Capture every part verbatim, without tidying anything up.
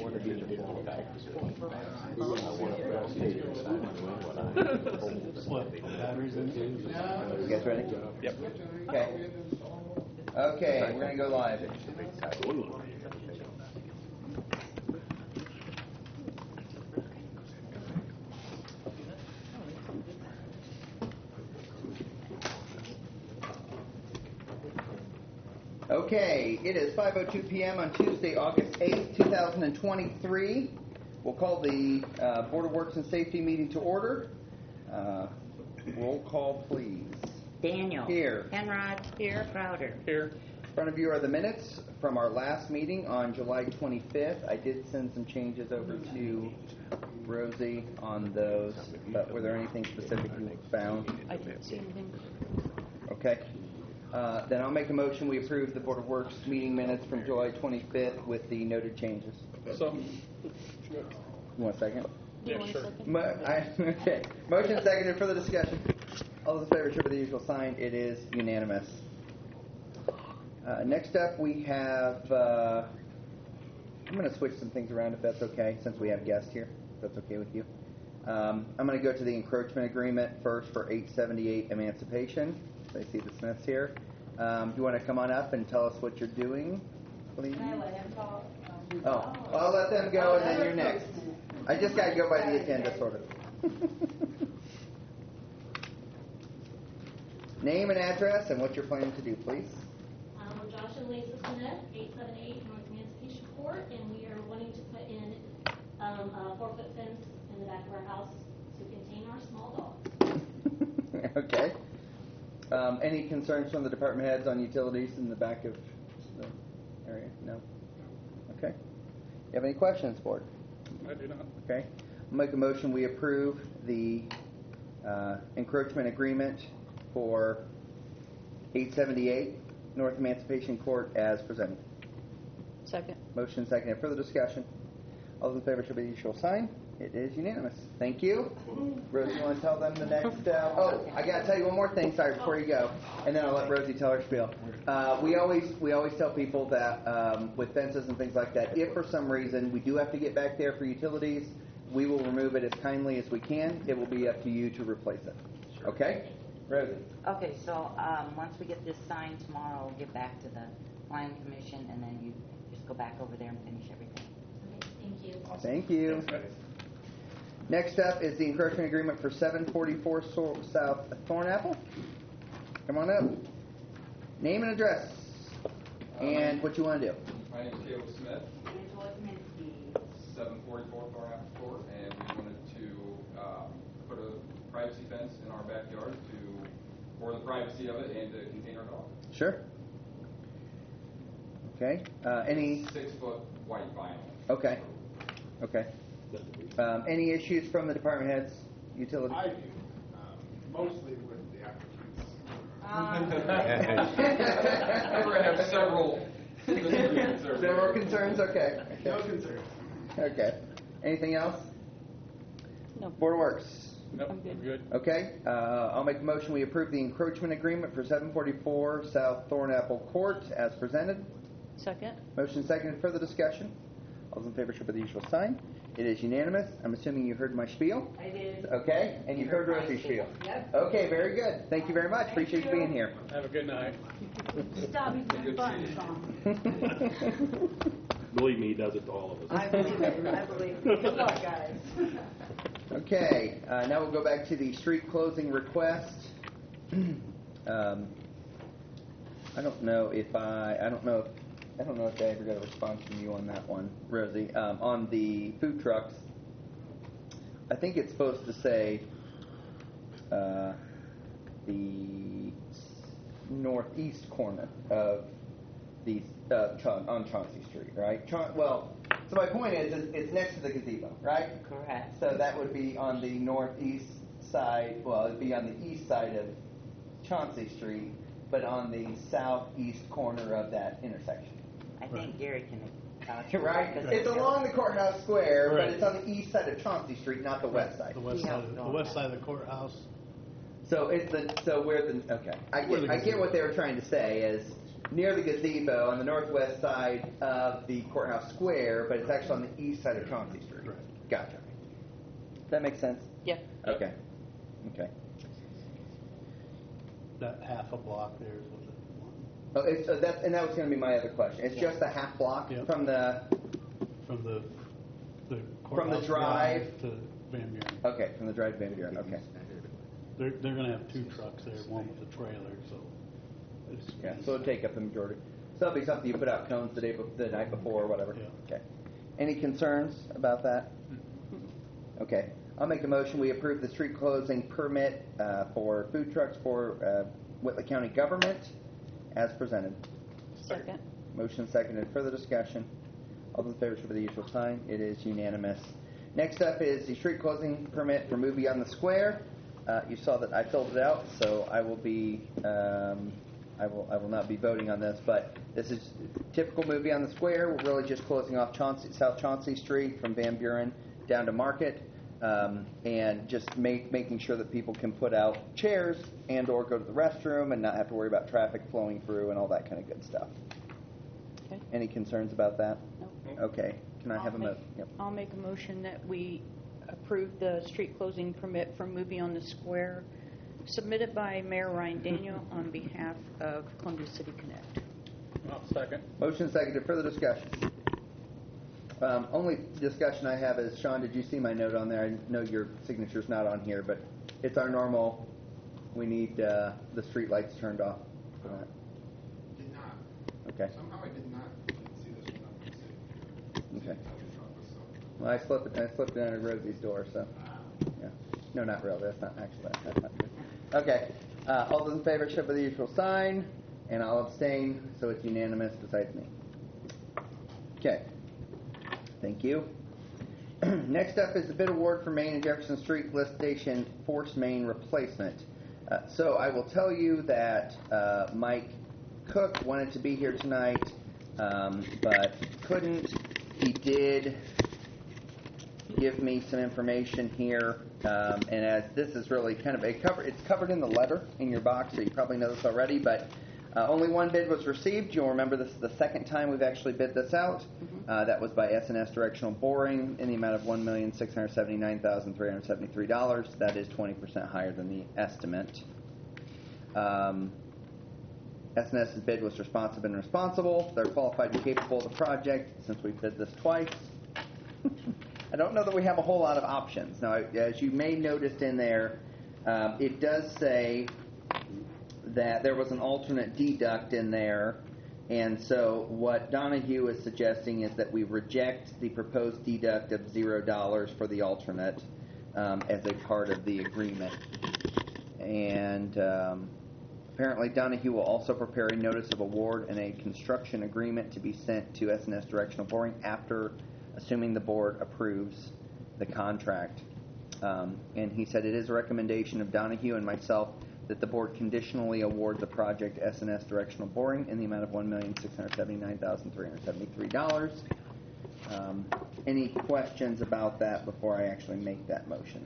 batteries in it? You guys ready? Yep. Okay. Okay, we're going to go live. Okay, it is five oh two p.m. on Tuesday, August eighth, two thousand twenty-three. We'll call the uh, Board of Works and Safety meeting to order. Uh, roll call, please. Daniel. Here. Henrod. Here. Crowder. Here. In front of you are the minutes from our last meeting on July twenty-fifth. I did send some changes over to Rosie on those, but were there anything specific you found? I didn't see anything. Okay. Uh, then I'll make a motion we approve the Board of Works meeting minutes from July twenty-fifth with the noted changes. So. You want a second? Do you Yeah, want sure. a second? Mo- I, okay. Motion seconded for the discussion. All those in favor, show by the usual sign. It is unanimous. Uh, next up, we have. Uh, I'm going to switch some things around if that's okay, since we have guests here. If that's okay with you. Um, I'm going to go to the encroachment agreement first for eight seventy-eight Emancipation. I see the Smiths here. Um, do you want to come on up and tell us what you're doing, please? Can I let him talk? Um, Oh, well, I'll let them go, and then you're next. I just got to go by the agenda, sort of. Name and address and what you're planning to do, please. Um, we're Josh and Lisa Smith, eight seventy-eight North Emancipation Court, and we are wanting to put in um, a four-foot fence in the back of our house to contain our small dogs. Okay. Um, any concerns from the department heads on utilities in the back of the area? No? Okay. You have any questions, board? I do not. Okay. I'll make a motion we approve the uh, encroachment agreement for eight seventy-eight North Emancipation Court as presented. Second. Motion second. Further discussion? All those in favor should be the usual sign. It is unanimous. Thank you. Rosie, you want to tell them the next? Uh, oh, I got to tell you one more thing. Sorry, before you go, and then I'll let Rosie tell her spiel. Uh, we always we always tell people that um, with fences and things like that, if for some reason we do have to get back there for utilities, we will remove it as kindly as we can. It will be up to you to replace it. Okay, Rosie. Okay, so um, once we get this signed tomorrow, we'll get back to the planning commission, and then you just go back over there and finish everything. Okay, thank you. Thank you. Next up is the encroachment agreement for seven forty-four so- South Thornapple. Come on up. Name and address, and what you want to do. My name is Caleb Smith, seven forty-four Thornapple Court, and we wanted to uh, put a privacy fence in our backyard to for the privacy of it and to contain our dog. Sure. Okay. Uh, any? Six foot white vinyl. Okay. Okay. Um, any issues from the department heads, utilities? I do, um, mostly with the applicants. We're going to have several concerns. Several concerns? Okay. Okay. No concerns. Okay. Anything else? No. Board of Works. Nope, I'm good. I'm good. Okay. Uh, I'll make a motion we approve the encroachment agreement for seven forty-four South Thornapple Court as presented. Second. Motion seconded. Further discussion? All those in favor show by the usual sign. It is unanimous. I'm assuming you heard my spiel. I did. Okay, and you heard Rosie's spiel. Yep. Okay, very good. Thank you very much. Appreciate you being here. Have a good night. Stop using buttons on. Believe me, he does it to all of us. I believe it. I believe it. Good luck, guys. Okay, uh, now we'll go back to the street closing request. um, I don't know if I, I don't know if, I don't know if I ever got a response from you on that one, Rosie. Um, on the food trucks, I think it's supposed to say uh, the northeast corner of the uh, Cha- on Chauncey Street, right? Cha- well, so my point is, is, it's next to the gazebo, right? Correct. So that would be on the northeast side. Well, it'd be on the east side of Chauncey Street, but on the southeast corner of that intersection. I think Gary can vouch for Right? that, 'cause It's along the courthouse square, Right. but it's on the east side of Chauncey Street, not the west side. The west Yeah. side, of, the west side of the courthouse. So it's the so where the okay. I Where get the I get what they were trying to say is near the gazebo on the northwest side of the courthouse square, but it's actually on the east side of Chauncey Street. Right. Gotcha. Does that make sense? Yeah. Okay. Okay. That half a block there is what it wants. Oh, it's, uh, that's, and that was going to be my other question. It's just a half block Yep. from the. From the, the From the courthouse drive? to Van Buren. Okay, from the drive to Van Buren. Okay. They're, they're gonna have two trucks there, one with a trailer, so. it's- Yeah, so it'll take up the majority. So that'll be something you put out cones the day, bef- the night before or whatever. Yeah. Okay. Any concerns about that? Okay. I'll make a motion. We approve the street closing permit uh, for food trucks for uh, Whitley County government as presented. Second. Motion seconded. Further discussion. All those in favor show by the usual sign. It is unanimous. Next up is the street closing permit for Movie on the Square. Uh, you saw that I filled it out, so I will be um, I will I will not be voting on this, but this is typical Movie on the Square. We're really just closing off Chauncey, South Chauncey Street from Van Buren down to Market, um, and just make, making sure that people can put out chairs and or go to the restroom and not have to worry about traffic flowing through and all that kind of good stuff. Okay. Any concerns about that? Nope. Okay. Can I I'll have a make- motion? Yep. I'll make a motion that we approve the street closing permit for Movie on the Square submitted by Mayor Ryan Daniel on behalf of Columbia City Connect. I'll second. Motion seconded. Further discussion. Um, only discussion I have is, Sean, did you see my note on there? I know your signature's not on here, but it's our normal, we need uh, the street lights turned off for that. Did not. Okay. Somehow I did not see this one up in the city. Okay. City office, so. Well, I slipped it, I slipped it under Rosie's door, so, yeah. No, not really. That's not actually, that's not good. Okay. Uh, all those in favor show by the usual sign, and I'll abstain, so it's unanimous besides me. Okay. Thank you. Next up is the bid award for Main and Jefferson Street lift station force main replacement. Uh, so I will tell you that uh, Mike Cook wanted to be here tonight, um, but couldn't. He did give me some information here, um, and as this is really kind of a cover, it's covered in the letter in your box, so you probably know this already, but uh, only one bid was received. You'll remember this is the second time we've actually bid this out. Mm-hmm. Uh, that was by S and S Directional Boring in the amount of one million six hundred seventy-nine thousand three hundred seventy-three dollars. That is twenty percent higher than the estimate. Um, SNS's bid was responsive and responsible. They're qualified and capable of the project since we've bid this twice. I don't know that we have a whole lot of options. Now, as you may notice in there, um, it does say that there was an alternate deduct in there, and so what Donahue is suggesting is that we reject the proposed deduct of zero dollars for the alternate um, as a part of the agreement. And um, apparently Donahue will also prepare a notice of award and a construction agreement to be sent to S and S Directional Boring after assuming the board approves the contract. Um, and he said it is a recommendation of Donahue and myself that the board conditionally award the project S and S Directional Boring in the amount of one million six hundred seventy-nine thousand three hundred seventy-three dollars. Um, any questions about that before I actually make that motion?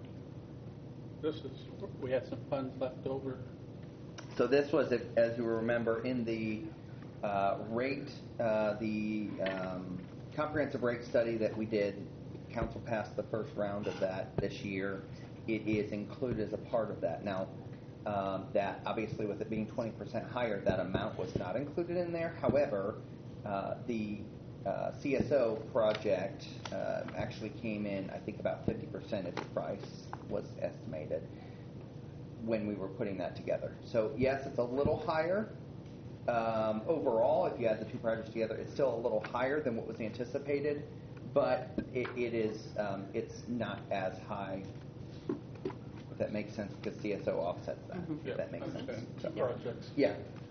This is, we had some funds left over. So this was, if, as you remember, in the uh, rate, uh, the um, comprehensive rate study that we did. Council passed the first round of that this year. It is included as a part of that. Now, um, that obviously with it being twenty percent higher, that amount was not included in there. However, uh, the uh, C S O project uh, actually came in, I think, about fifty percent of the price was estimated when we were putting that together. So yes, it's a little higher. Um, overall, if you add the two projects together, it's still a little higher than what was anticipated, but it, it is um, it's not as high. If that makes sense, because C S O offsets that. Mhm. If that makes sense. Okay. So, Projects. yeah.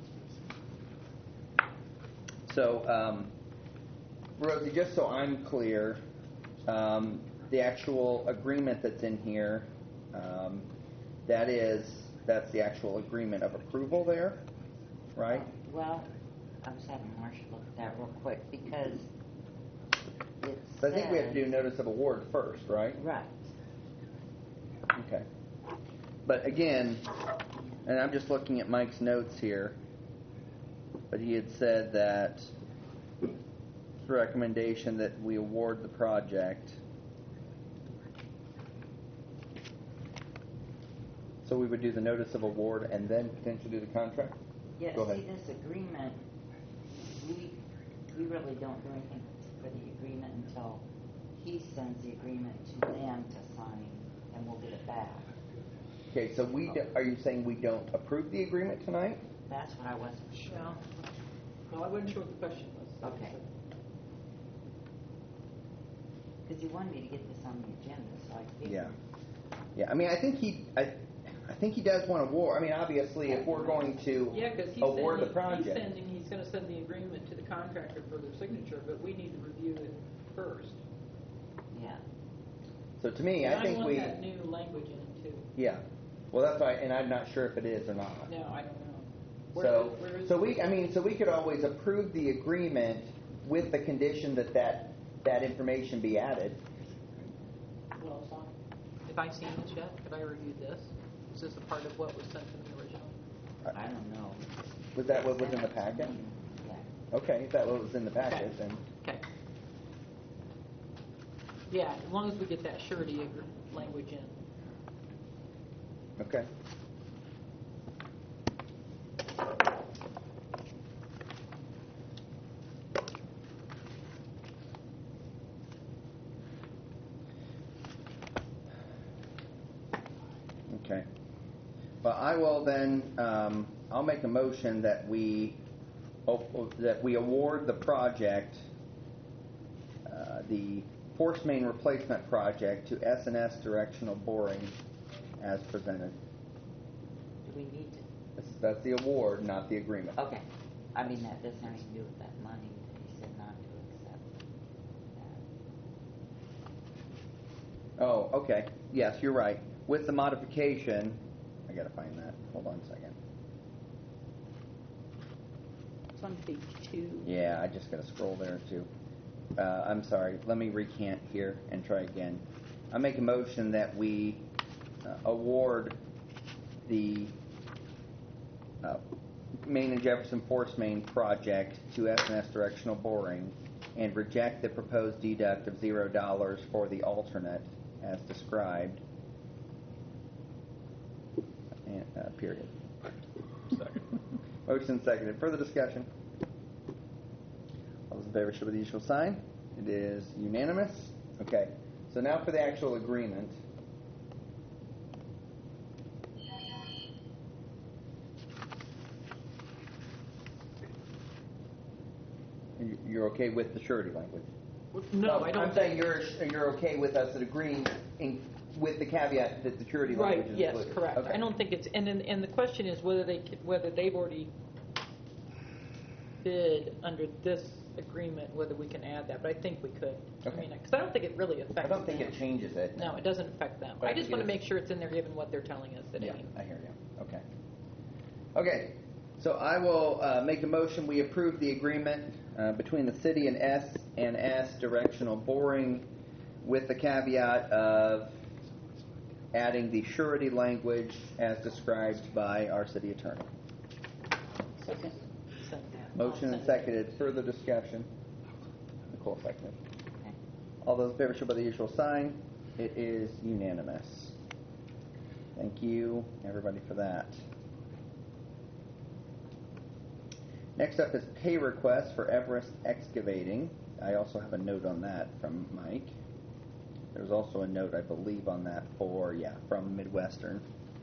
So, um, Rosie, just so I'm clear, um, the actual agreement that's in here, um, that is that's the actual agreement of approval there, right? Well, I was having Marcia look at that real quick because it So I think we have to do says- notice of award first, right? Right. Okay. But again, and I'm just looking at Mike's notes here, but he had said that his recommendation that we award the project. So we would do the notice of award and then potentially do the contract? Yeah, Go ahead. see, this agreement, we, we really don't do anything for the agreement until he sends the agreement to them to sign, and we'll get it back. Okay, so we, do- are you saying we don't approve the agreement tonight? That's what I wasn't sure. No, no, I wasn't sure what the question was. Okay. Because he wanted me to get this on the agenda, so I figured. Yeah. Yeah, I mean, I think he, I, I think he does want to award. I mean, obviously, if we're going to Yeah, because he's award the sending, he's project. sending, he's gonna send the agreement to the contractor for their signature, but we need to review it first. Yeah. So to me, And I think want we, that new language in it too. yeah. Well, that's why, and I'm not sure if it is or not. No, I don't know. Where So, is- where is so it? we, I mean, so we could always approve the agreement with the condition that that, that information be added. Well, it's on. Have I seen this yet? Have I reviewed this? Is this a part of what was sent to me originally? I don't know. Was that what was in the packet? Yeah. Okay, if that was in the packet, Okay. then, Okay. Yeah, as long as we get that surety agr- language in. okay. Okay. Well, I will then, um, I'll make a motion that we, oh, that we award the project, uh, the force main replacement project to S and S Directional Boring as presented. Do we need to? That's- That's the award, not the agreement. Okay. I mean, that doesn't have anything to do with that money. He said not to accept that. Oh, okay. Yes, you're right. With the modification, I gotta find that. Hold on a second. It's on page two. Yeah, I just gotta scroll there too. Uh, I'm sorry. Let me recant here and try again. I make a motion that we uh, award the uh, Main and Jefferson Force Main project to S and S Directional Boring and reject the proposed deduct of zero dollars for the alternate as described. And, uh, period. Second. Motion seconded. Further discussion? All those in favor show by the usual sign. It is unanimous. Okay. So now for the actual agreement. You- You're okay with the surety language? No, I don't I'm saying you're you're okay with us agreeing in, with the caveat that the surety Right, language is yes, included. correct. Okay. I don't think it's, and then, and the question is whether they, c- whether they've already bid under this agreement, whether we can add that, but I think we could. I Okay. mean, because I don't think it really affects I don't think them. it changes it. No, it doesn't affect them. But I I just think want it to is- make sure it's in there given what they're telling us today. Yeah, I hear you. Okay. Okay. So I will uh, make a motion. We approve the agreement uh, between the city and S and S Directional Boring, with the caveat of adding the surety language as described by our city attorney. Second. Send that. Motion and seconded. Further discussion. Nicole seconded. Okay. All those in favor show by the usual sign. It is unanimous. Thank you, everybody, for that. Next up is pay request for Everest Excavating. I also have a note on that from Mike. There's also a note, I believe, on that for, yeah, from Midwestern.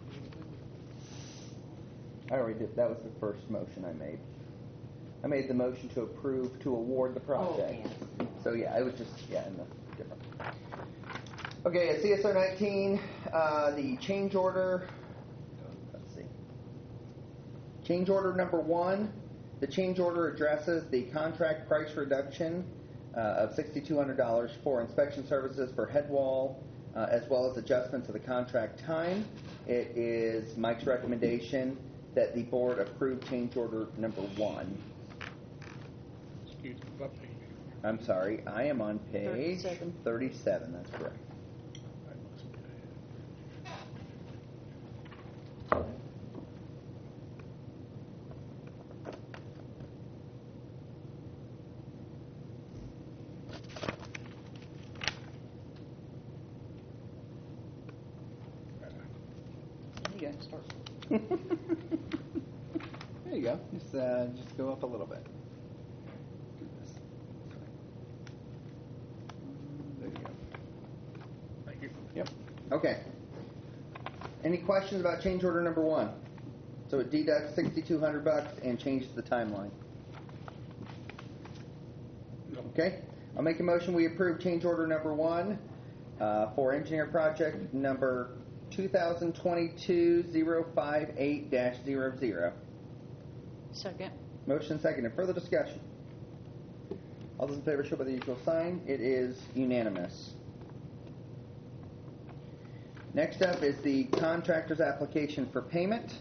I already did. That was the first motion I made. I made the motion to approve, to award the project. Oh, yes. So, yeah, it was just, yeah, in the different. Okay, at C S R nineteen, uh, the change order, let's see. Change order number one, the change order addresses the contract price reduction uh, of six thousand two hundred dollars for inspection services for head wall, uh, as well as adjustment to the contract time. It is Mike's recommendation that the board approve change order number one. Excuse me, what page? I'm sorry, I am on page thirty-seven. thirty-seven, that's correct. I must be- I'd start. There you go. Just uh, just go up a little bit. Do this. There you go. Thank you. Yep. Okay. Any questions about change order number one? So it deducts sixty-two hundred bucks and changes the timeline. Okay. I'll make a motion. We approve change order number one uh, for engineer project number two thousand twenty-two oh five eight dash zero zero. Second. Motion seconded. Further discussion. All those in favor show by the usual sign. It is unanimous. Next up is the contractor's application for payment.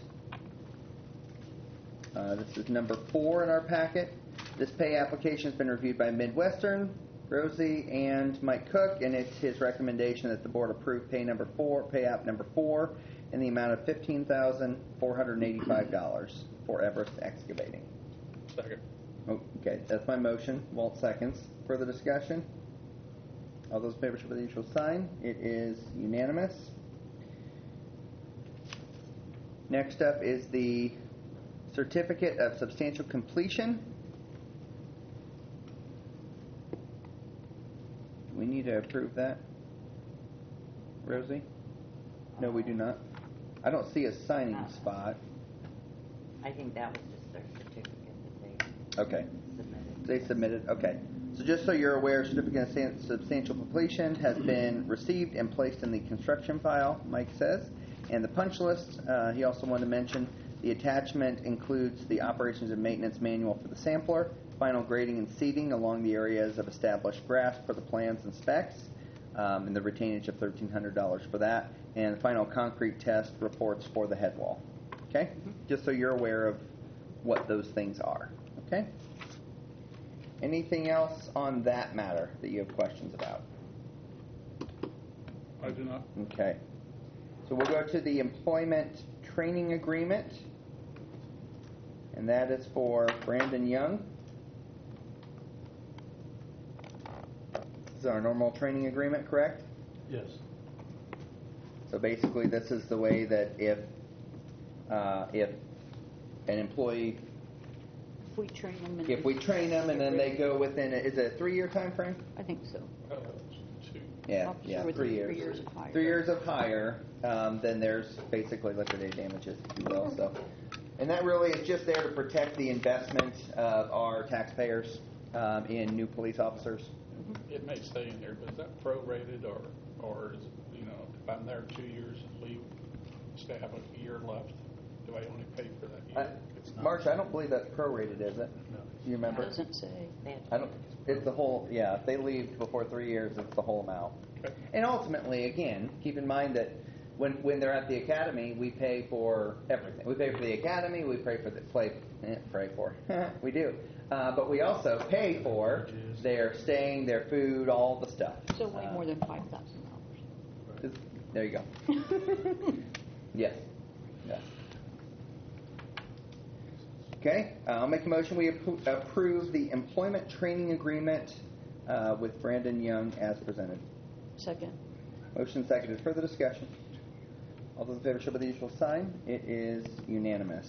Uh, this is number four in our packet. This pay application has been reviewed by Midwestern, Rosie, and Mike Cook, and it's his recommendation that the board approve pay number four, pay app number four, in the amount of fifteen thousand four hundred eighty-five dollars for Everest Excavating. Second. Oh, okay, that's my motion. Walt seconds. Further discussion? All those in favor show by the usual sign. It is unanimous. Next up is the certificate of substantial completion. We need to approve that. Rosie? No, we do not. I don't see a signing No. spot. I think that was just their certificate that Okay. they submitted. They submitted, okay. So just so you're aware, certificate of stan- substantial completion has been received and placed in the construction file, Mike says. And the punch list, uh, he also wanted to mention, the attachment includes the operations and maintenance manual for the sampler, final grading and seeding along the areas of established grasp for the plans and specs, um, and the retainage of thirteen hundred dollars for that, and final concrete test reports for the head wall. Okay? Just so you're aware of what those things are. Okay? Anything else on that matter that you have questions about? I do not. Okay. So we'll go to the employment training agreement, and that is for Brandon Young. This is our normal training agreement, correct? Yes. So basically, this is the way that if uh, if an employee, If we train them. and- if we train them and then they go within, a, is it a three-year time frame? I think so. Uh, two. Yeah, Officer yeah, with three three years. years of hire. Three years of hire, um, then there's basically liquidated damages, if you will. So, and that really is just there to protect the investment of our taxpayers um, in new police officers. It may stay in there, but is that prorated or, or is it, you know, if I'm there two years and leave, still have a year left, do I only pay for that Uh, year? It's not. March, I don't believe that's prorated, is it? No. Do you remember? It doesn't say. They had I don't. It's the whole. Yeah, if they leave before three years, it's the whole amount. Okay. And ultimately, again, keep in mind that when when they're at the academy, we pay for everything. We pay for the academy. We pay for the play. Eh, pray for. We do. Uh, but we also pay for their staying, their food, all the stuff. So way Uh, more than five thousand dollars. is- There you go. Yes. Yes. Okay. Uh, I'll make a motion. We appro- approve the employment training agreement uh, with Brandon Young as presented. Second. Motion seconded. Further discussion. All those in favor show by the usual sign. It is unanimous.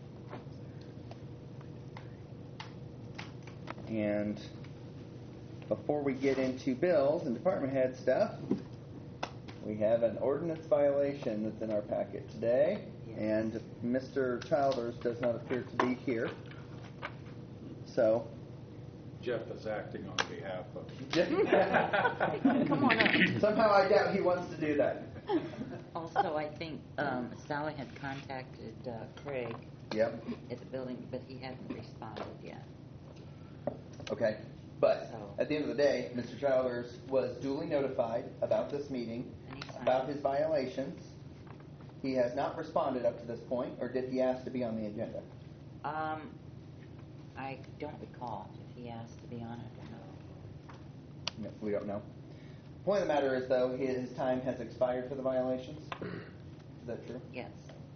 And before we get into bills and department head stuff, we have an ordinance violation that's in our packet today, and Mister Childers does not appear to be here. So, Jeff is acting on behalf of. Come on up. somehow I doubt he wants to do that. Also, I think um, Sally had contacted uh, Craig Yep. at the building, but he hadn't responded yet. Okay. But So- at the end of the day, Mister Childers was duly notified about this meeting, And he signed about it. his violations. He has not responded up to this point, or did he ask to be on the agenda? Um, I don't recall if he asked to be on it or not. No, we don't know. Point of the matter is, though, his time has expired for the violations. Is that true? Yes.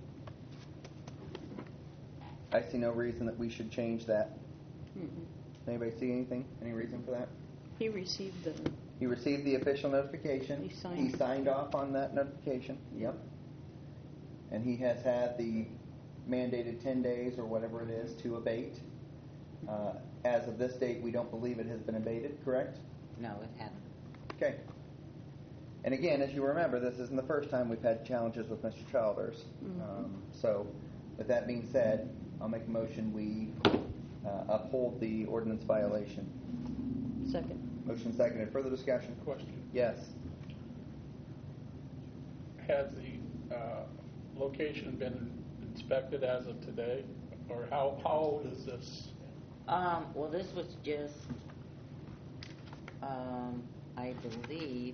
I see no reason that we should change that. Mm-mm. Anybody see anything? Any reason for that? He received the, He received the official notification. He signed. He signed off on that notification. Yep. and he has had the mandated ten days or whatever it is to abate. Uh, As of this date, we don't believe it has been abated, correct? No, it hadn't. Okay. And again, as you remember, this isn't the first time we've had challenges with Mister Childers. Mhm. Um, so, with that being said, I'll make a motion we uh, uphold the ordinance violation. Second. Motion seconded. Further discussion? Question. Yes. Has the uh, location been inspected as of today? Or how, how old is this? Um, well, this was just, um, I believe,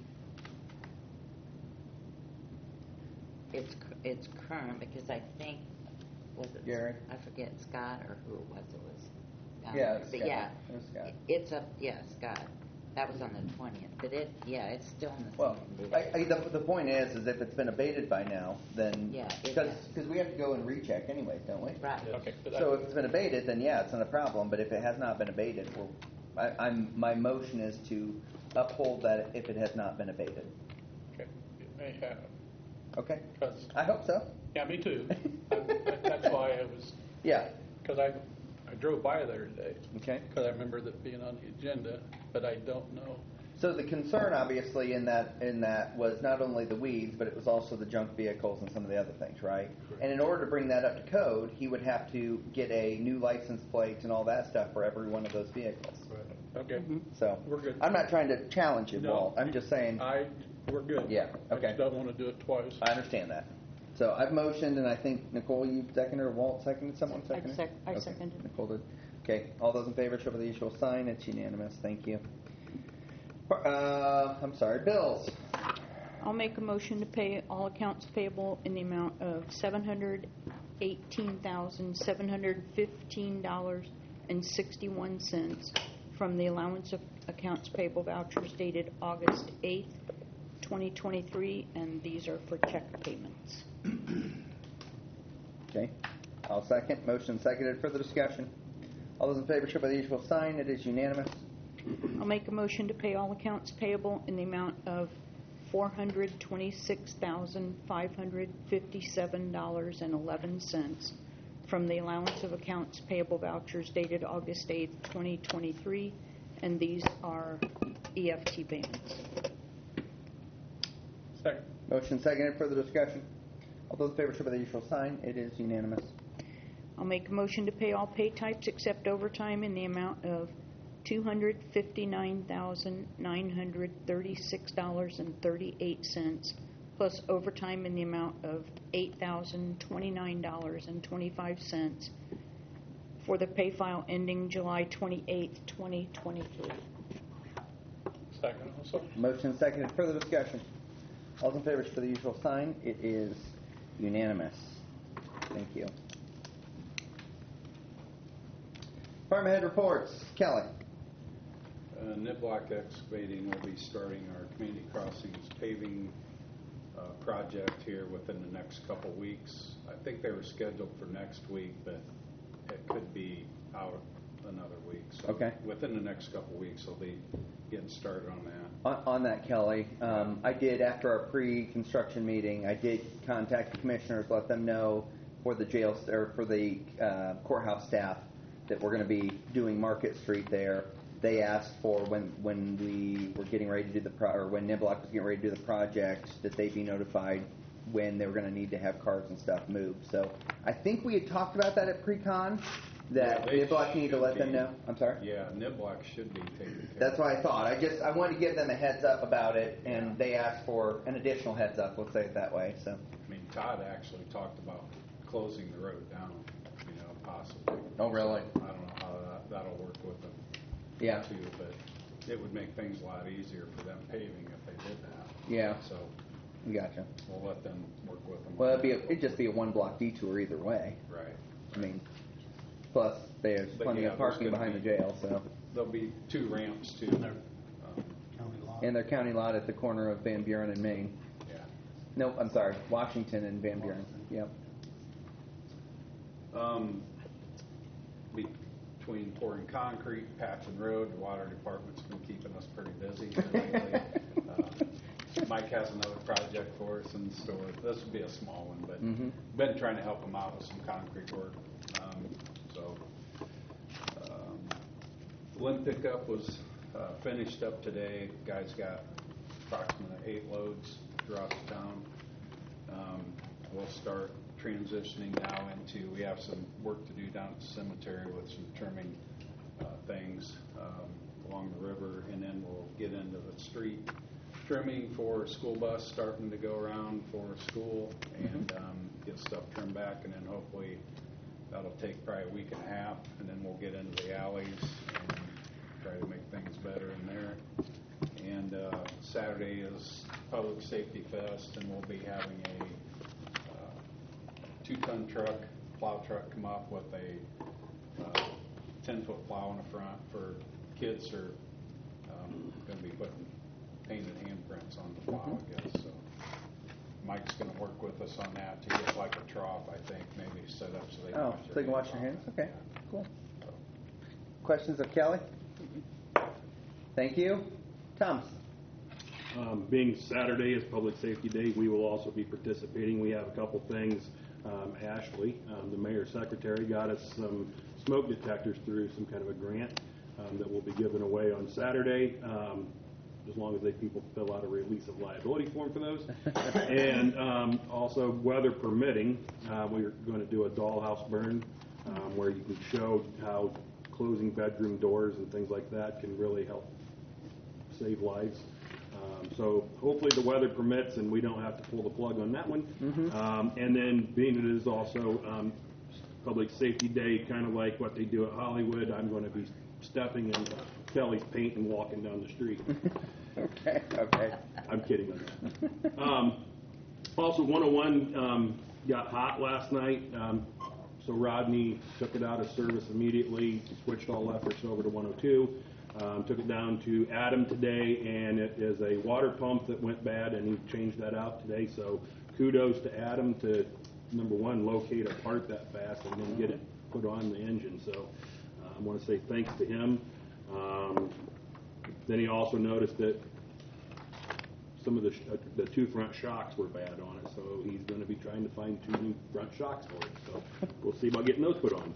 it's, cu- it's current because I think, was it? Gary? I forget Scott or who it was, it was. down Yeah, there. it was But Scott. yeah, It was Scott. it's a, yeah, Scott. That was on the twentieth, but it, yeah, it's still in the Well, same I, condition. I, the, the point is, is if it's been abated by now, then Yeah, it because has. because we have to go and recheck anyways, don't we? Right. Okay. but I- So if it's been abated, then yeah, it's not a problem. But if it has not been abated, we're, I, I'm my motion is to uphold that if it has not been abated. Okay, it may have. Okay. 'Cause- I hope so. yeah, me too. I- That's why I was, Yeah. because I, I drove by there today. Okay. Because I remember that being on the agenda, but I don't know. So the concern, obviously, in that in that was not only the weeds, but it was also the junk vehicles and some of the other things, right? And in order to bring that up to code, he would have to get a new license plate and all that stuff for every one of those vehicles. Okay, Mm-hmm. So we're good. I'm not trying to challenge you, No. Walt. I'm just saying I, we're good. Yeah, I okay. just don't want to do it twice. I understand that. So I've motioned, and I think Nicole, you seconded, or Walt seconded. Someone I seconded. sec- I Okay. seconded. Nicole did. Okay. All those in favor, show by the usual sign. It's unanimous. Thank you. Uh, I'm sorry. Bills. I'll make a motion to pay all accounts payable in the amount of seven hundred eighteen thousand seven hundred fifteen dollars and sixty-one cents from the allowance of accounts payable vouchers dated August eighth, twenty twenty-three, and these are for check payments. Okay. I'll second. Motion seconded. Further discussion. All those in favor, show by the usual sign. It is unanimous. I'll make a motion to pay all accounts payable in the amount of four hundred twenty-six thousand five hundred fifty-seven dollars and eleven cents from the allowance of accounts payable vouchers dated August eighth, twenty twenty-three, and these are E F T payments. Second. Motion seconded. Further discussion. All those in favor, show by the usual sign. It is unanimous. I'll make a motion to pay all pay types except overtime in the amount of two hundred fifty-nine thousand nine hundred thirty-six dollars and thirty-eight cents, plus overtime in the amount of eight thousand twenty-nine dollars and twenty-five cents for the pay file ending July twenty-eighth, twenty twenty-three. Second also. Motion seconded. Further discussion. All those in favor, show by the usual sign. It is unanimous. Thank you. Department head reports. Kelly. Uh, Niblock Excavating will be starting our community crossings paving uh, project here within the next couple weeks. I think they were scheduled for next week, but it could be out another week. So Okay. within the next couple weeks, they'll be getting started on that. On, on that, Kelly, um, I did, after our pre-construction meeting, I did contact the commissioners, let them know for the jail, or for the uh, courthouse staff that we're going to be doing Market Street there. They asked for when, when we were getting ready to do the, pro- or when Niblock was getting ready to do the project, that they be notified when they were going to need to have cars and stuff moved. So I think we had talked about that at pre-con, that Yeah, they Niblock need to should let them be. know. I'm sorry? Yeah, Niblock should be taken care of. That's what I thought. I just I wanted to give them a heads up about it, and they asked for an additional heads up. Let's say it that way. So. I mean, Todd actually talked about closing the road down, you know, possibly. Oh, really? So I don't know how that, that'll work with them. Yeah. Too, but it would make things a lot easier for them paving if they did that. Yeah. So Gotcha. we'll let them work with them. Well, on it'd be a, that. it'd just be a one block detour either way. Right. I mean, plus there's But plenty yeah, of parking there's gonna behind the be- jail. So. There'll be two ramps too. And their Um, county lot. And their county lot at the corner of Van Buren and Maine. yeah. No, I'm sorry, Washington and Van Buren. Yep. Um, between pouring concrete, patching road, the water department's been keeping us pretty busy here lately. Uh, Mike has another project for us in store. This would be a small one, but Mhm. been trying to help him out with some concrete work. Um, so, um, limb pickup was uh, finished up today. Guys got approximately eight loads throughout the town. Um, we'll start transitioning now into, we have some work to do down at the cemetery with some trimming uh, things um, along the river, and then we'll get into the street trimming for school bus starting to go around for school, and um, get stuff trimmed back, and then hopefully that'll take probably a week and a half, and then we'll get into the alleys and try to make things better in there. And uh, Saturday is Public Safety Fest, and we'll be having a uh, two-ton truck, plow truck, come up with a uh, ten-foot plow in the front for kids who are um, going to be putting painted handprints on the plow, I guess. So Mike's going to work with us on that to get like a trough, I think, maybe set up so they can Oh, wash so their they can wash their hands. hands? Okay, cool. Questions of Kelly? Thank you. Thomas? Um, being Saturday is Public Safety Day, we will also be participating. We have a couple things. Um, Ashley, um, the mayor's secretary, got us some smoke detectors through some kind of a grant um, that will be given away on Saturday, um, as long as they people fill out a release of liability form for those. And um, also, weather permitting, uh, we're going to do a dollhouse burn um, where you can show how closing bedroom doors and things like that can really help save lives. Um, so hopefully the weather permits and we don't have to pull the plug on that one. Mhm. Um, and then being it is also um, Public Safety Day, kind of like what they do at Hollywood, I'm going to be stepping in Kelly's paint and walking down the street. Okay, okay. I'm kidding on that. Um, also, one oh one um, got hot last night, um, so Rodney took it out of service immediately, switched all efforts over to one oh two. Um, took it down to Adam today, and it is a water pump that went bad, and he changed that out today. So kudos to Adam to, number one, locate a part that fast and then get it put on the engine. So uh, I want to say thanks to him. Um, then he also noticed that some of the, sh- uh, the two front shocks were bad on it, so he's going to be trying to find two new front shocks for it. So we'll see about getting those put on.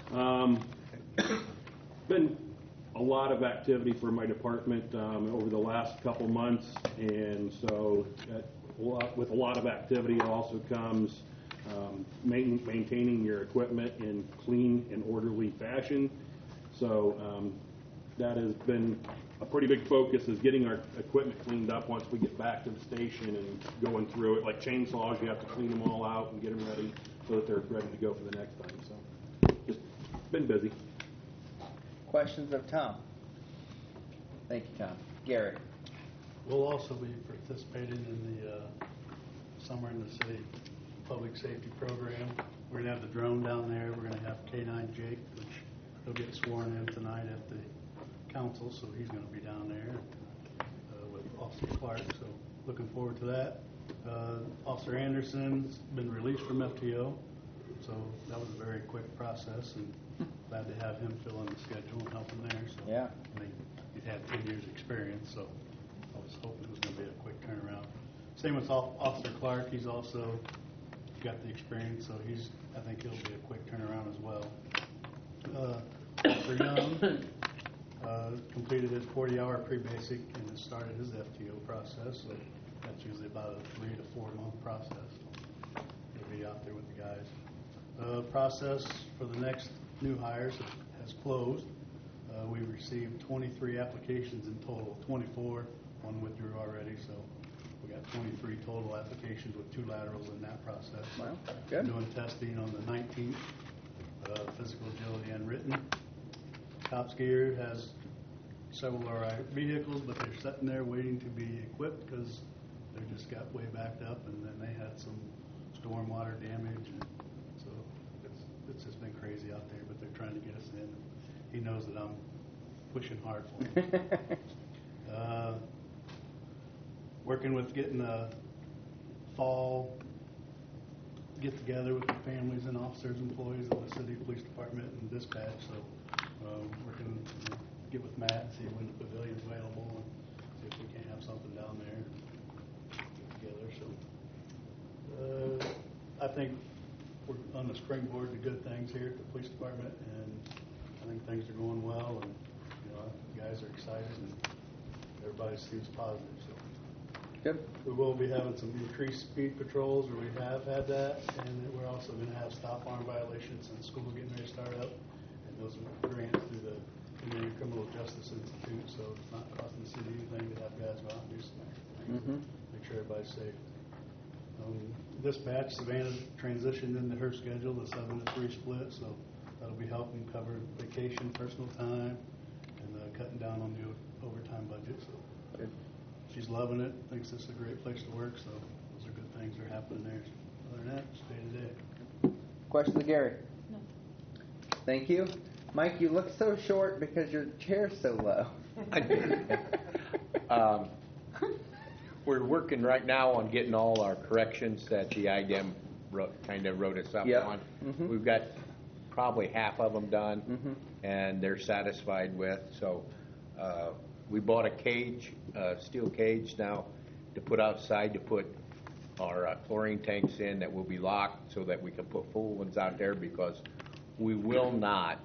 Um, been a lot of activity for my department um, over the last couple months, and so uh, a lot, with a lot of activity also comes um, main, maintaining your equipment in clean and orderly fashion. So um, that has been a pretty big focus, is getting our equipment cleaned up once we get back to the station and going through it. Like chainsaws, you have to clean them all out and get them ready so that they're ready to go for the next time. So just been busy. Questions of Tom? Thank you, Tom. Gary? We'll also be participating in the uh, Summer in the City Public Safety Program. We're going to have the drone down there. We're going to have K nine Jake, which he'll get sworn in tonight at the council, so he's going to be down there uh, with Officer Clark. So looking forward to that. Uh, Officer Anderson's been released from F T O, so that was a very quick process, and glad to have him fill in the schedule and help him there. So Yeah. I mean, he'd had ten years experience, so I was hoping it was going to be a quick turnaround. Same with Officer Clark. He's also got the experience, so he's, I think he'll be a quick turnaround as well. Uh, Officer Young uh, completed his forty-hour pre-basic and has started his F T O process, so that's usually about a three to four month process. He'll be out there with the guys. Uh, process for the next new hires has closed. Uh, we received twenty-three applications in total, twenty-four, one withdrew already, so we got twenty-three total applications with two laterals in that process. Wow, good. Doing testing on the nineteenth, uh, physical agility and written. Top skier has several of our vehicles, but they're sitting there waiting to be equipped because they just got way backed up, and then they had some stormwater damage, and so it's, it's just been crazy out there, but they're trying to get us in. He knows that I'm pushing hard for him. uh, working with getting a fall get-together with the families and officers, employees of the city police department and dispatch, so um, working to get with Matt and see when the pavilion's available and see if we can't have something down there. think we're on the springboard to good things here at the police department, and I think things are going well, and, you know, the guys are excited, and everybody seems positive, so. Good. We will be having some increased speed patrols, or we have had that, and we're also going to have stop arm violations since school's getting ready to start up, and those are granted through the Canadian Criminal Justice Institute, so it's not costing the city anything to have guys go out and do some extra things, Mhm. make sure everybody's safe. Um, this batch, Savannah transitioned into her schedule, the seven to three split, so that'll be helping cover vacation, personal time, and uh, cutting down on the o- overtime budget. So Good. she's loving it, thinks this is a great place to work, so those are good things that are happening there. Other than that, just day to day. Questions, Gary? No. Thank you. Mike, you look so short because your chair's so low. Um, We're working right now on getting all our corrections that the I D E M wrote, kind of wrote us up Yep. on. Mhm. We've got probably half of them done, Mhm. and they're satisfied with. So uh, we bought a cage, a steel cage now, to put outside to put our uh, chlorine tanks in that will be locked so that we can put full ones out there, because we will not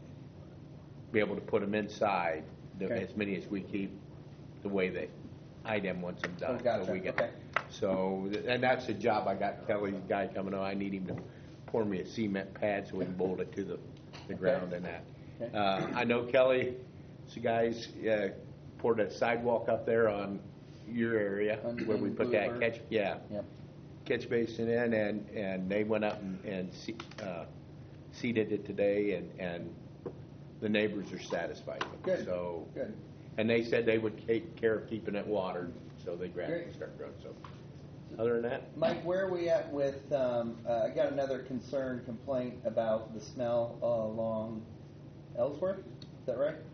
be able to put them inside, the, Okay. as many as we keep, the way that I D E M wants them done. Oh, gotcha. So we get, Okay. so, and that's the job. I got Kelly's guy coming on. I need him to pour me a cement pad so we can bolt it to the, the ground and that. Okay. Uh, I know Kelly, the guys, uh, poured a sidewalk up there on your area On- where we on put that Bluebird. catch, yeah, Yep. catch basin in, and, and they went up and, and se- uh, seeded it today, and, and the neighbors are satisfied with it. Good. So, Good. and they said they would take care of keeping it watered, so they grabbed Great. and started growing. So, other than that, Mike, where are we at with, um, uh, I got another concern complaint about the smell along Ellsworth, is that right?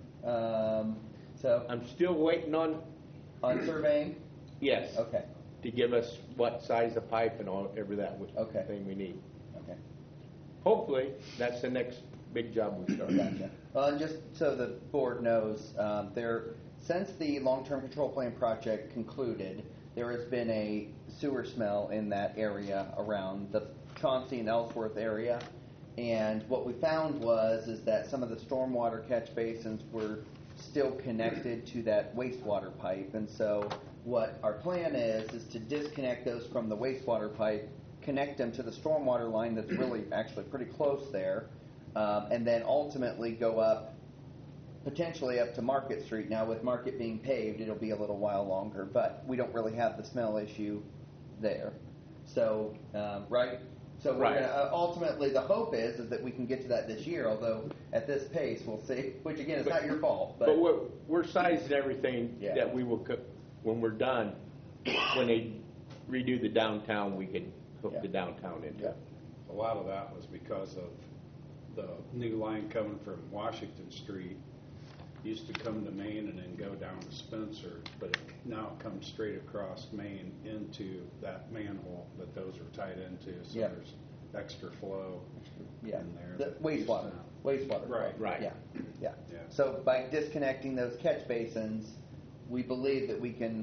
Um, so, I'm still waiting on, on surveying? yes, Okay, to give us what size of pipe and all, every that w- Okay. thing we need. okay. Hopefully, that's the next big job we start. Gotcha. Well, and just so the board knows, um, there, since the long-term control plan project concluded, there has been a sewer smell in that area around the Chauncey and Ellsworth area. And what we found was is that some of the stormwater catch basins were still connected to that wastewater pipe. And so what our plan is is to disconnect those from the wastewater pipe, connect them to the stormwater line that's really actually pretty close there, um, and then ultimately go up, potentially up to Market Street. Now, with Market being paved, it'll be a little while longer, but we don't really have the smell issue there. So, um, right? So we're Right. gonna, uh, ultimately, the hope is is that we can get to that this year. Although at this pace, we'll see. Which again, is not your fault, but, But we're, we're sizing everything Yeah. that we will cook, when we're done, when they redo the downtown, we can hook Yeah. the downtown into Yeah. it. A lot of that was because of the new line coming from Washington Street. Used to come to Main and then go down to Spencer, but it now comes straight across Main into that manhole that those are tied into. So Yeah. there's extra flow yeah, in there. the that wastewater, used to- wastewater. Right. Right. Yeah, yeah. Yeah. So by disconnecting those catch basins, we believe that we can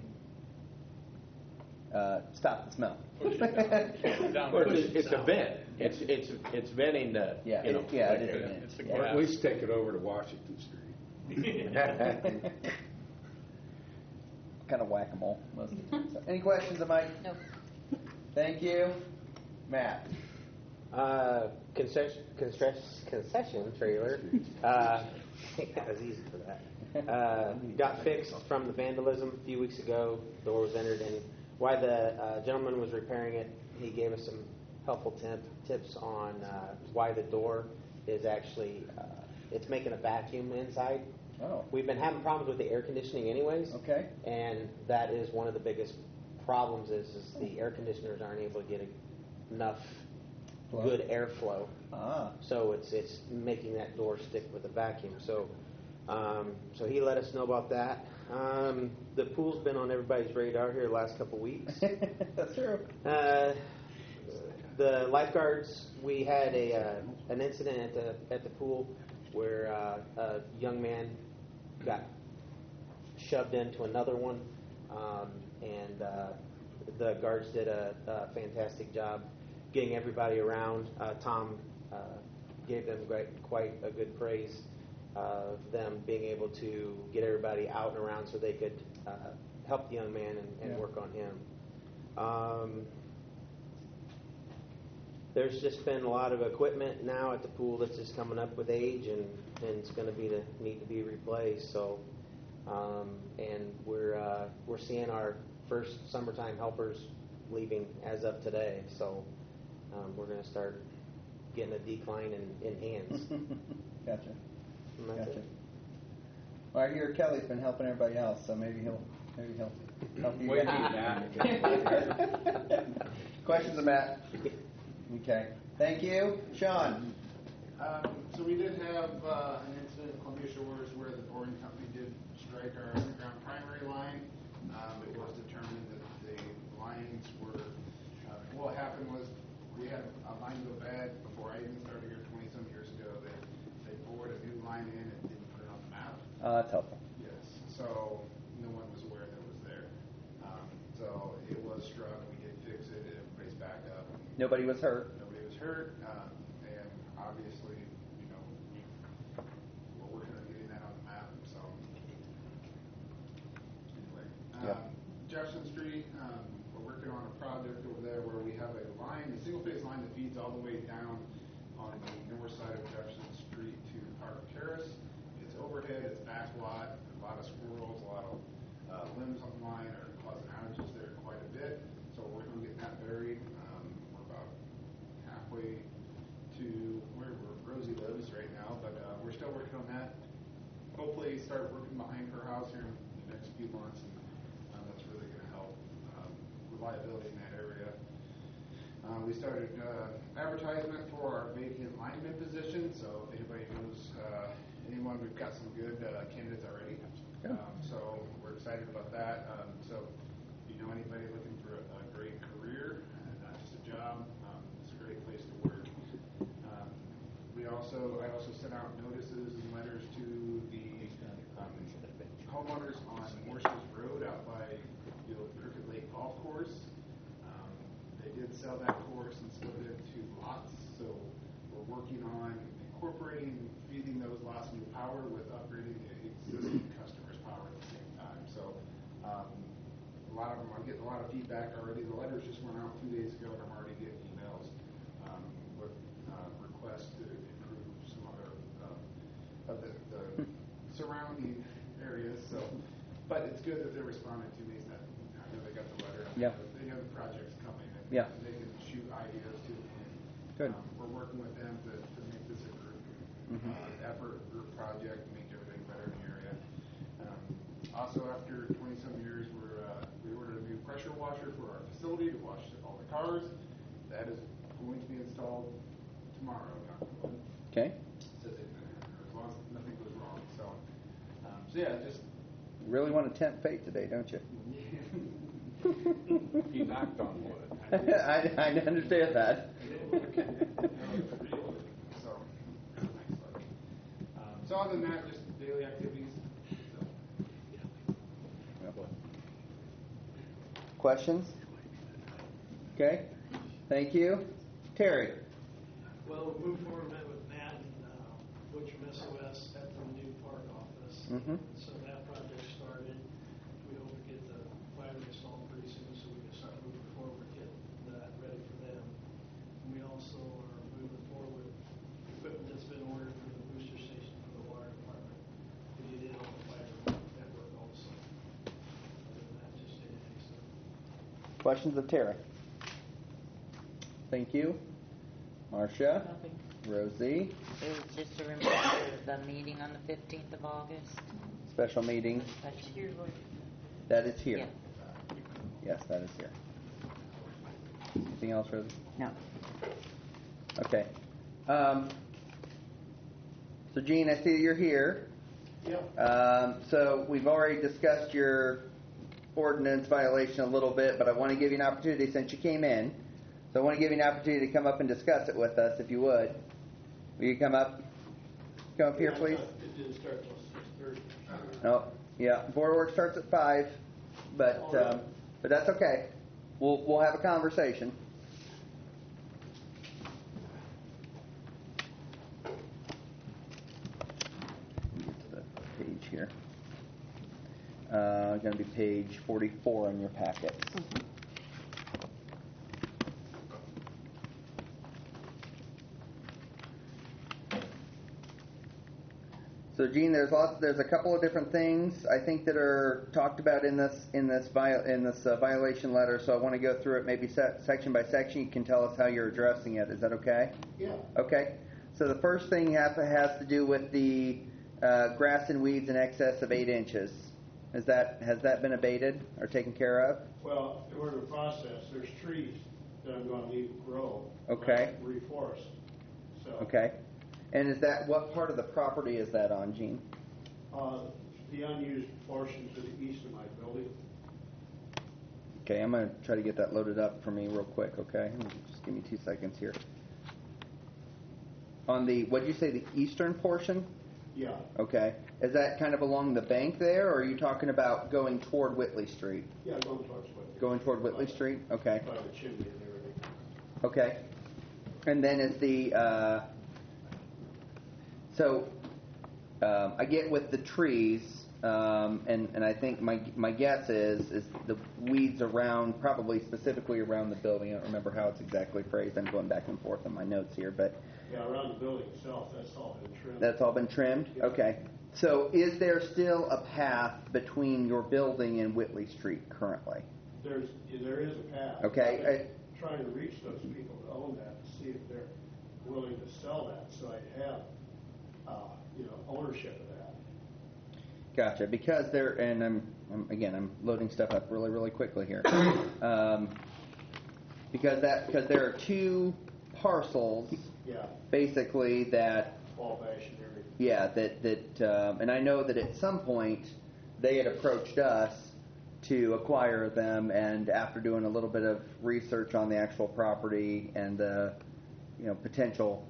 uh, stop the smell. Down Well, push it's, it it's a south. vent. It's, it's, it's venting the, Yeah, you know. it- yeah, it right is a there. vent. It's a Yeah. Or gas. at least take it over to Washington Street. Kind of whack-a-mole most of the time. So, any questions of Mike? No. Thank you. Matt? Uh, concession, concession, concession trailer. Uh, that was easy for that. Uh, got fixed from the vandalism a few weeks ago. Door was entered, and while the uh, gentleman was repairing it, he gave us some helpful tip, tips on uh, why the door is actually uh, it's making a vacuum inside. Oh. We've been having problems with the air conditioning, anyways. Okay. And that is one of the biggest problems is, is the air conditioners aren't able to get a, enough Flow. good airflow. Ah. So it's it's making that door stick with the vacuum. So um, so he let us know about that. Um, the pool's been on everybody's radar here the last couple weeks. That's true. Uh, the lifeguards, we had a uh, an incident at the at the pool where uh, a young man got shoved into another one, um, and uh, the guards did a, a fantastic job getting everybody around. Uh, Tom uh, gave them great, quite a good praise of them being able to get everybody out and around so they could uh, help the young man and, and Yeah. work on him. Um, there's just been a lot of equipment now at the pool that's just coming up with age, and, and it's going to be to, need to be replaced. So, um, and we're uh, we're seeing our first summertime helpers leaving as of today. So, um, we're going to start getting a decline in, in hands. Gotcha. And that's Gotcha. it. Well, I hear Kelly's been helping everybody else, so maybe he'll maybe he'll help you. Wait, guys. Matt. Questions of Matt? Okay. Thank you, Sean. Um, so we did have uh, an incident at Columbia Shores where the boring company did strike our underground primary line. Um, it was determined that the lines were, uh, what happened was we had a line go bad before I even started here twenty-some years ago. They, they bored a new line in and didn't put it on the map. Uh, that's helpful. Yes, so no one was aware that it was there. Um, so it was struck, we did fix it, everybody's back up. Nobody was hurt. Nobody was hurt, um, and obviously, you know, we, we're working on getting that on the map, so. Anyway, Yep. um, Jefferson Street, um, we're working on a project over there where we have a line, a single phase line that feeds all the way down on the north side of Jefferson Street to Park Terrace. It's overhead, it's back lot, a lot of squirrels, a lot of uh, limbs on the line are causing outages there quite a bit. So we're working on getting that buried. Um, we're about halfway to where we're, Rosie lives right now, but uh, we're still working on that. Hopefully start working behind her house here in the next few months, and um, that's really going to help um, reliability in that area. Uh, we started uh, advertisement for our vacant lineman position, so if anybody knows uh, anyone, we've got some good uh, candidates already. Um, so we're excited about that. Um, so if you know anybody looking for a, a great career, and not just a job, um, it's a great place to work. Um, we also, I also sent out notices and letters to the um, homeowners on Morshes Road out by the old Crooked Lake Golf Course. Um, they did sell that course and split it into lots, so we're working on incorporating, feeding those lots new power with upgrading the existing customers' power at the same time. So um, a lot of them, I'm getting a lot of feedback already. The letters just went out two days ago, and I'm already getting emails um, with uh, requests to improve some other uh, of the, the surrounding areas. So, but it's good that they're responding to me. That I know they got the letter. Yeah. They know the project's coming, and Yeah. they can shoot ideas to me. Good. Um, we're working with them to, to make this a group Mhm. uh, effort, group project, make everything better in the area. Um, also, after twenty-some years, we're, uh, we ordered a new pressure washer for our facility to wash all the cars. That is going to be installed tomorrow. knock on wood. Okay. So that, uh, as long as nothing goes wrong. So, um, so yeah, just You really want to tempt fate today, don't you? He knocked on wood. I, I understand that. so, um, so other than that, just daily activities. So. Questions? Okay. Thank you. Terry. Well, we moved forward, met with Matt and uh, Butch from S O S at the new park office. Mhm. So that project started. We hope to get the fiber installed pretty soon so we can start moving forward, get that ready for them. And we also are moving forward with equipment that's been ordered for the booster station for the water department to get in on the fiber network also. Other than that, just day-to-day stuff. Questions of Terry? Thank you. Marcia. Nothing. Rosie. It was just a reminder of the meeting on the fifteenth of August. Special meeting. Special meeting. That is here. Yeah. Yes, that is here. Anything else, Rosie? No. Okay. Um, so, Gene, I see that you're here. Yep. Um, so, we've already discussed your ordinance violation a little bit, but I want to give you an opportunity since you came in. So, I want to give you an opportunity to come up and discuss it with us, if you would. Will you come up? Come up here, please. It didn't start till six thirty. No, yeah. Board of Work starts at five, but um, but that's okay. We'll we'll have a conversation. uh, going to be page forty-four in your packets. So, Gene, there's lots. There's a couple of different things I think that are talked about in this in this viol, in this uh, violation letter. So I want to go through it maybe se- section by section. You can tell us how you're addressing it. Is that okay? Yeah. Okay. So the first thing have, has to do with the uh, grass and weeds in excess of eight inches. Is that has that been abated or taken care of? Well, we're in the process. There's trees that I'm going to leave grow. Okay. uh, Reforest. So. Okay. And is that what part of the property is that on, Gene? Uh, the unused portion to the east of my building. Okay, I'm going to try to get that loaded up for me real quick, okay? Just give me two seconds here. On the, what did you say, the eastern portion? Yeah. Okay. Is that kind of along the bank there, or are you talking about going toward Whitley Street? Yeah, going towards Whitley. Going toward Whitley Street? Okay. By the chimney and everything. Okay. And then is the, uh, so um, I get with the trees, um, and, and I think my my guess is is the weeds around, probably specifically around the building. I don't remember how it's exactly phrased. I'm going back and forth on my notes here, but Yeah, around the building itself, that's all been trimmed. that's all been trimmed? Yeah. Okay. So is there still a path between your building and Whitley Street currently? There's, there is a path. Okay, I've been trying to reach those people that own that to see if they're willing to sell that, so I have, uh, you know, ownership of that. Gotcha. Because there, and I'm, I'm again, I'm loading stuff up really, really quickly here. Um, because that, because there are two parcels, Yeah. basically that, Fall bash and everything. yeah, that that, um, and I know that at some point they had approached us to acquire them, and after doing a little bit of research on the actual property and the, you know, potential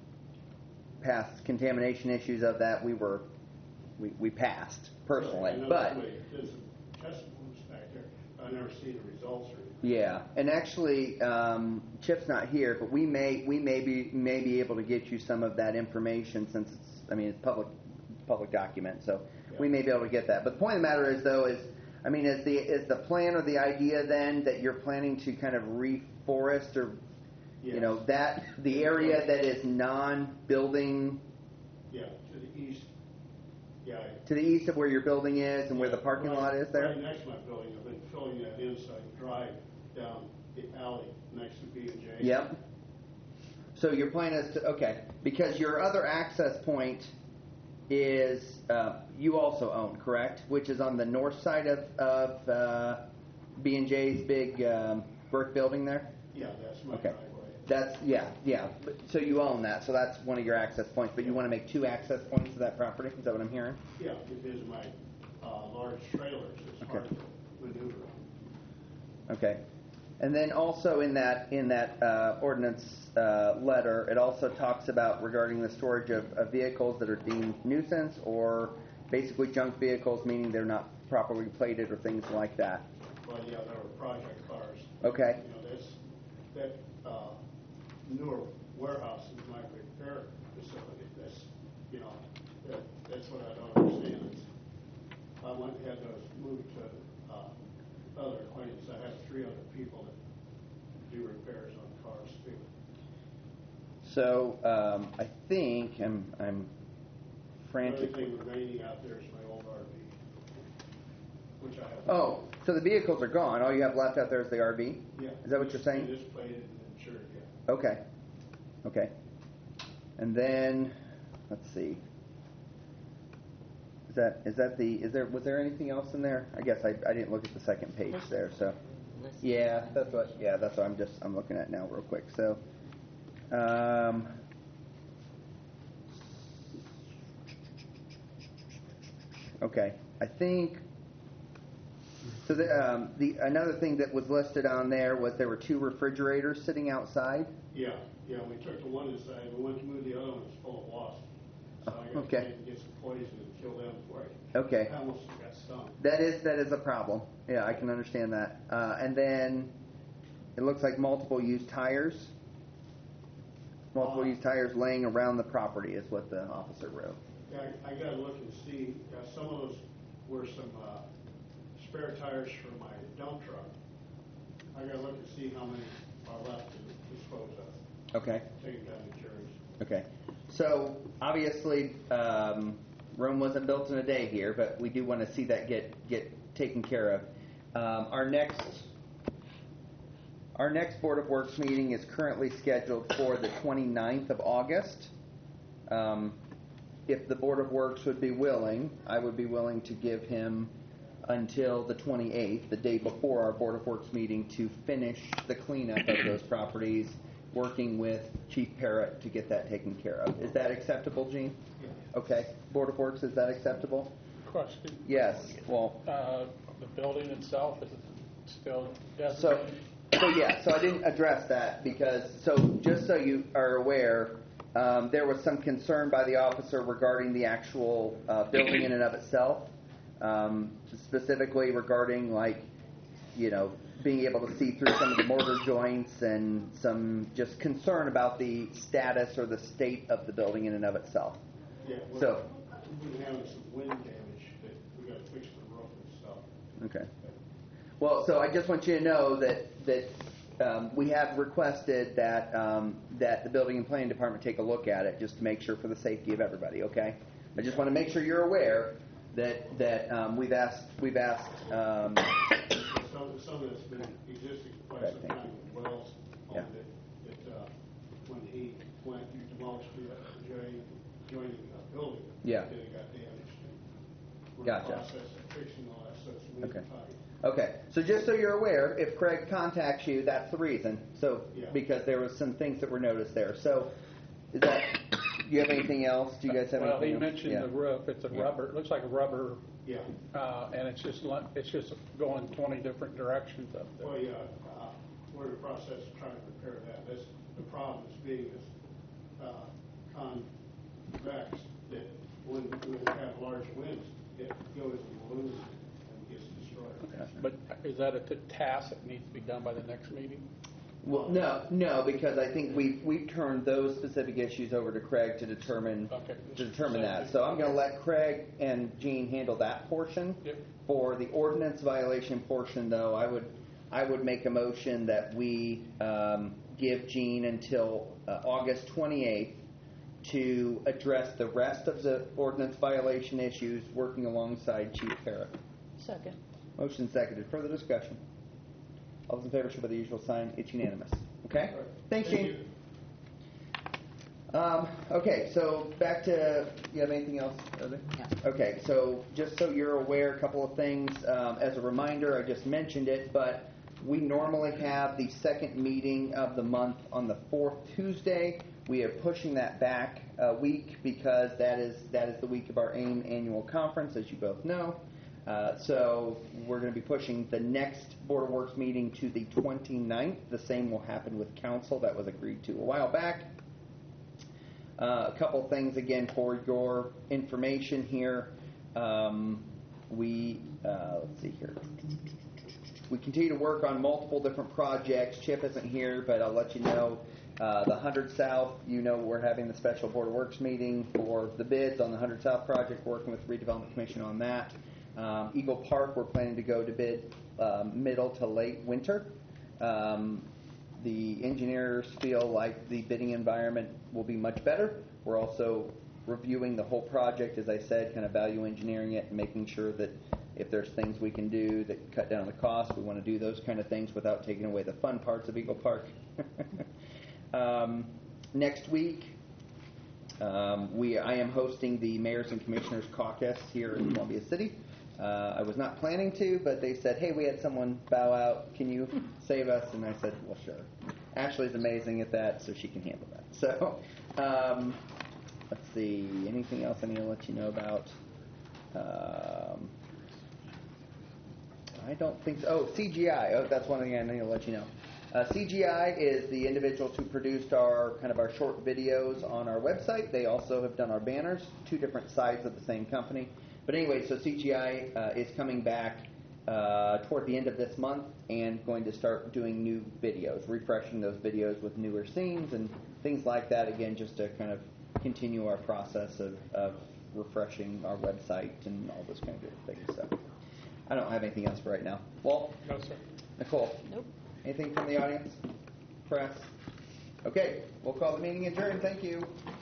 past contamination issues of that, we were, we, we passed personally, I know but. somebody did some testimonies back there. I never see the results or anything. Yeah, and actually, um, Chip's not here, but we may we may be may be able to get you some of that information since it's I mean it's public public document, so Yeah. we may be able to get that. But the point of the matter is though is I mean is the is the plan or the idea then that you're planning to kind of reforest or you Yes. know that the area that is non-building Yeah, to the east. Yeah. to the east of where your building is and where the parking Right- lot is there? Right next to my building. I've been filling that in so I can drive down the alley next to B and J. Yep. So your plan is to, okay, because your other access point is, uh, you also own, correct? Which is on the north side of, of uh, B and J's big um, brick building there? Yeah, that's my Okay. driveway. That's, yeah, yeah. But- So you own that, so that's one of your access points, but you want to make two access points to that property? Is that what I'm hearing? Yeah, because of my uh, large trailers, it's Okay. hard to maneuver on. Okay. And then also in that in that uh, ordinance uh, letter, it also talks about regarding the storage of, of vehicles that are deemed nuisance or basically junk vehicles, meaning they're not properly plated or things like that. Well, yeah, there were project cars. Okay. You know, that's, that uh, newer warehouse is my repair facility. That's, you know, that, that's what I don't understand. Is I went and had those moved to uh, other acquaintances. I have three other people that do repairs on cars too. So um, I think I'm I'm The frantic. only thing remaining out there is my old R V, which I have. Oh, so the vehicles are gone. All you have left out there is the R V? Yeah. Is that what you're saying? It is plated and insured, yeah. Okay. Okay. And then, let's see. Is that is that the is there was there anything else in there? I guess I, I didn't look at the second page there. So yeah, that's what yeah that's what I'm just I'm looking at now real quick. So um, okay, I think. So the, um, the another thing that was listed on there was there were two refrigerators sitting outside. Yeah, yeah, we took the one inside, we went to move the other one, it's full of wasps. So I got Okay. to get some poison and kill them before I. Okay. I almost got stung. That is that is a problem. Yeah, I can understand that. Uh, and then it looks like multiple use tires. Multiple Uh, use tires laying around the property is what the officer wrote. Yeah, I, I gotta look and see, uh, some of those were some, uh, spare tires for my dump truck. I gotta look to see how many are left to dispose of. Okay. Take them down to Jerry's. Okay. So obviously, um, Rome wasn't built in a day here, but we do want to see that get get taken care of. Um, our next our next Board of Works meeting is currently scheduled for the twenty-ninth of August. Um, if the Board of Works would be willing, I would be willing to give him until the twenty-eighth, the day before our Board of Works meeting, to finish the cleanup of those properties, working with Chief Parrott to get that taken care of. Is that acceptable, Gene? Okay. Board of Works, is that acceptable? Question. Yes. Well, Uh, the building itself, is it still so, designated? so yeah, so I didn't address that because, so just so you are aware, um, there was some concern by the officer regarding the actual uh, building in and of itself, um, specifically regarding like, you know, being able to see through some of the mortar joints and some just concern about the status or the state of the building in and of itself. Yeah, we're, So, we're having some wind damage that we gotta fix the roof and stuff. okay. Well, so I just want you to know that that um, we have requested that um, that the building and planning department take a look at it just to make sure for the safety of everybody. Okay. I just want to make sure you're aware that that um, we've asked we've asked. Um, Some, some of it's been existing for quite some time with wells on Yeah. it, that, uh, when he went, he demolished the adjoining, adjoining uh, building. Yeah. Then it got damaged. We're in the Gotcha. process of fixing all that, so it's moving Okay. tight. Okay, so just so you're aware, if Craig contacts you, that's the reason. So, Yeah. because there was some things that were noticed there. So, is that? Do you have anything else? Do you guys have Well, anything he else? mentioned Yeah. the roof, it's a Yeah. rubber, it looks like a rubber, Yeah. uh, and it's just, li- it's just going twenty different directions up there. Well, yeah, uh, we're in the process of trying to repair that. That's, the problem is being is, uh, convex, that when, when we have large winds, it goes in balloons and gets destroyed. Okay. But is that a t- task that needs to be done by the next meeting? Well, no, no, because I think we've we've turned those specific issues over to Craig to determine Okay. to determine that. So I'm going to let Craig and Gene handle that portion. Yep. For the ordinance violation portion, though, I would I would make a motion that we um, give Gene until uh, August twenty-eighth to address the rest of the ordinance violation issues, working alongside Chief Parrott. Second. Motion seconded. Further discussion. All those in favor show by the usual sign. It's unanimous. Okay? Thanks, Thank Gene. Um, okay, so back to, you have anything else? Other? No. Okay, so just so you're aware, a couple of things. Um, as a reminder, I just mentioned it, but we normally have the second meeting of the month on the fourth Tuesday. We are pushing that back a week because that is that is the week of our AIM annual conference, as you both know. Uh, so we're going to be pushing the next Board of Works meeting to the twenty-ninth. The same will happen with council. That was agreed to a while back. Uh, a couple things again for your information here. Um, we uh, let's see here. We continue to work on multiple different projects. Chip isn't here, but I'll let you know. Uh, the one hundred South, you know, we're having the special Board of Works meeting for the bids on the one hundred South project. Working with the Redevelopment Commission on that. Um, Eagle Park, we're planning to go to bid um, middle to late winter. Um, the engineers feel like the bidding environment will be much better. We're also reviewing the whole project, as I said, kind of value engineering it and making sure that if there's things we can do that cut down the cost, we want to do those kind of things without taking away the fun parts of Eagle Park. um, next week, um, we I am hosting the Mayors and Commissioners Caucus here in Columbia City. Uh, I was not planning to, but they said, hey, we had someone bow out. Can you save us? And I said, well, sure. Ashley's amazing at that, so she can handle that. So, um, let's see. Anything else I need to let you know about? Um, I don't think so. Oh, C G I. Oh, that's one thing I need to let you know. Uh, C G I is the individuals who produced our kind of our short videos on our website. They also have done our banners, two different sides of the same company. But anyway, so C G I uh, is coming back uh, toward the end of this month and going to start doing new videos, refreshing those videos with newer scenes and things like that, again, just to kind of continue our process of, of refreshing our website and all those kind of good things. So, I don't have anything else for right now. Walt? No, sir. Nicole? Nope. Anything from the audience? Press? Okay, we'll call the meeting adjourned. Thank you.